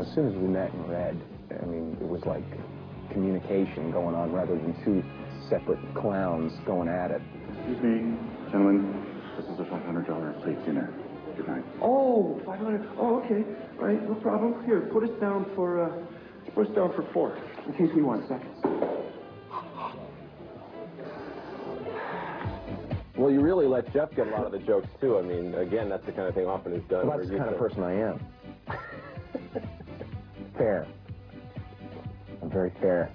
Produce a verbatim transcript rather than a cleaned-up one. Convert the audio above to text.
As soon as we met and read, I mean, it was like communication going on rather than two separate clowns going at it. Excuse me, gentlemen. This is a five hundred dollar plate dinner. Good night. Oh, five hundred. Oh, okay. All right, no problem. Here, put us down for, uh, put us down for four, in case we want seconds. Well, you really let Jeff get a lot of the jokes, too. I mean, again, that's the kind of thing Hoffman has done. Well, that's the kind of person I am. Fair. I'm very fair.